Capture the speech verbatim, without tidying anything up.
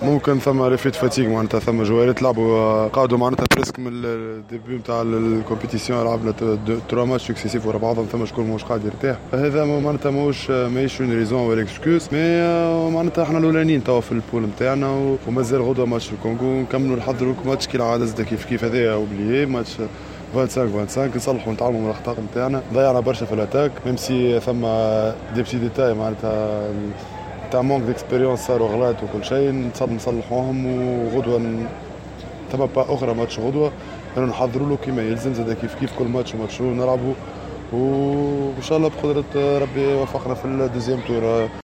ممكن ثم ريفيت فاتيك معناتها ثم جوالات لعبوا قعدوا معناتها بريسك من الديبيو نتاع الكومبيتيسيون لعبنا تروا ماتش سكسيسيف ورا بعضهم ثم شكون مش قاعد يرتاح فهذا معناتها ماهوش ماهيش اون ريزون ولا اكسكيوز مي معناتها احنا الاولانيين توا في البول نتاعنا ومازال غدوه ماتش الكونغو نكملوا نحضروا ماتش كي العاده زاد كيف كيف هذايا اوبليي ماتش خمسة وعشرين خمسة وعشرين نصلحوا نتعلموا من الاخطاء نتاعنا ضيعنا برشا في الاتاك ميم سي ثم دي بتي ديتاي معناتها تاع مونك ديكسبيريونس صاروا غلط وكل شيء نصلحوهم وغدوه ثم با اخرى ماتش غدوه نحضروا له كيما يلزم زاد كيف كيف كل ماتش وماتش نلعبوا وان شاء الله بقدره ربي يوفقنا في الدوزيام تور.